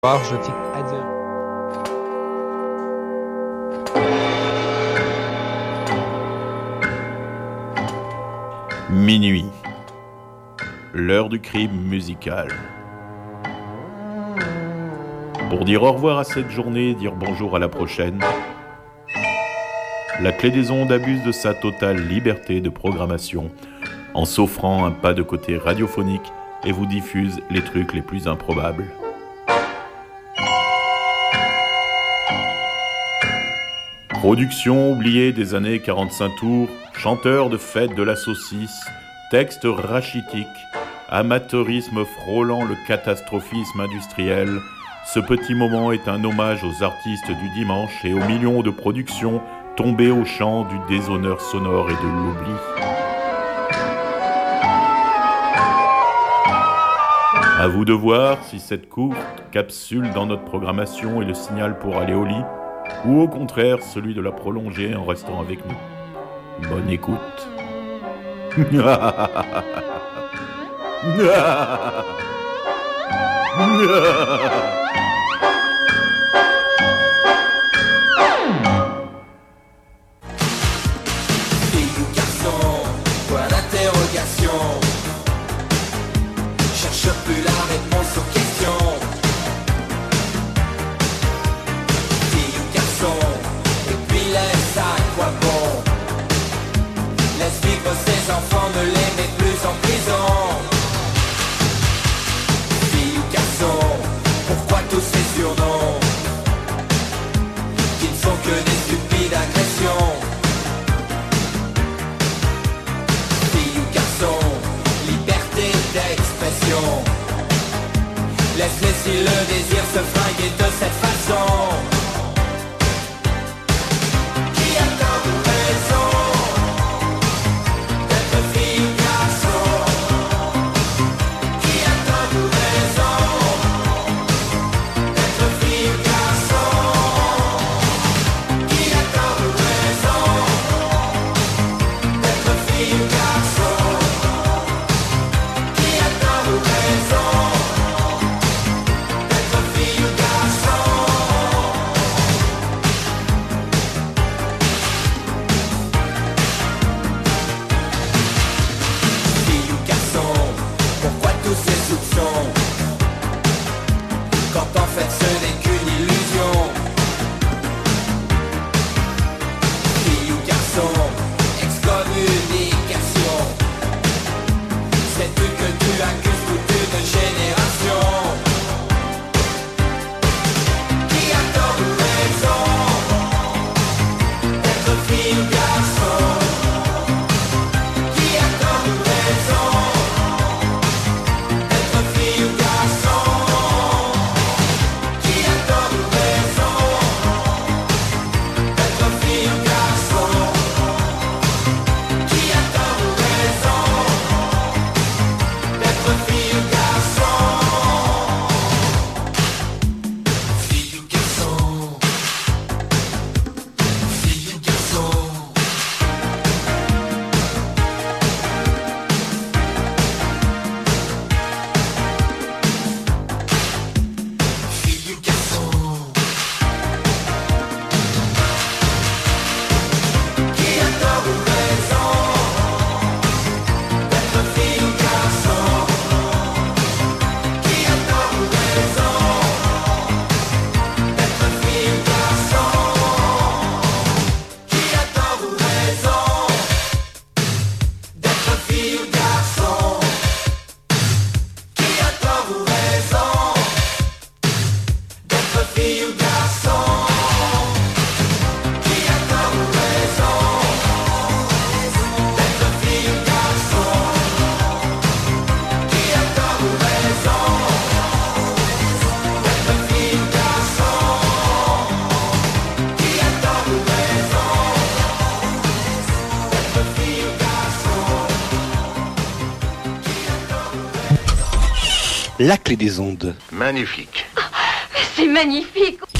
Je tiens à dire. Minuit. L'heure du crime musical. Pour dire au revoir à cette journée et dire bonjour à la prochaine, la Clé des Ondes abuse de sa totale liberté de programmation en s'offrant un pas de côté radiophonique et vous diffuse les trucs les plus improbables. Production oubliée des années 45 tours, chanteur de fête de la saucisse, texte rachitique, amateurisme frôlant le catastrophisme industriel, ce petit moment est un hommage aux artistes du dimanche et aux millions de productions tombées au champ du déshonneur sonore et de l'oubli. À vous de voir si cette courte capsule dans notre programmation est le signal pour aller au lit, ou au contraire celui de la prolonger en restant avec nous. Bonne écoute. Fille ou garçon, point d'interrogation. Cherche plus la réponse aux questions. Fille ou garçon, et puis laisse à quoi bon. Laisse vivre ses enfants, ne les mets plus en prison. Fille ou garçon, pourquoi tous ces surnoms qui ne sont que des stupides agressions? Fille ou garçon, liberté d'expression. Laisse-les si le désir se fringuer de cette façon. Qui a tort ou raison d'être fille ou garçon? Qui a tort ou raison d'être fille ou garçon? Qui a tort ou raison d'être fille ou garçon? Qui a tort ou raison d'être fille ou garçon? Fille ou garçon, pourquoi tous ces soupçons quand en fait ce n'est qu'une illusion? Fille ou garçon, excommunication. Sais-tu que tu accuses toute une génération? Qui a tort ou raison d'être fille ou garçon? Qui a tort ou raison d'être fille ou garçon? Qui a tort ou raison d'être fille ou garçon? Qui a tort ou raison d'être fille ou garçon? Fille ou garçon? Fille ou garçon? Fille ou garçon? Qui a tort ou raison d'être fille ou garçon? Qui a tort ou raison d'être fille ou garçon? Qui a tort ou raison d'être fille ou garçon? Qui a tort ou raison d'être fille ou garçon? Qui a tort ou raison d'être fille ou garçon? Qui a tort ou raison d'être fille ou garçon? Qui a tort ou raison d'être fille ou garçon? Qui a tort ou raison? La Clé des Ondes. Magnifique. C'est magnifique.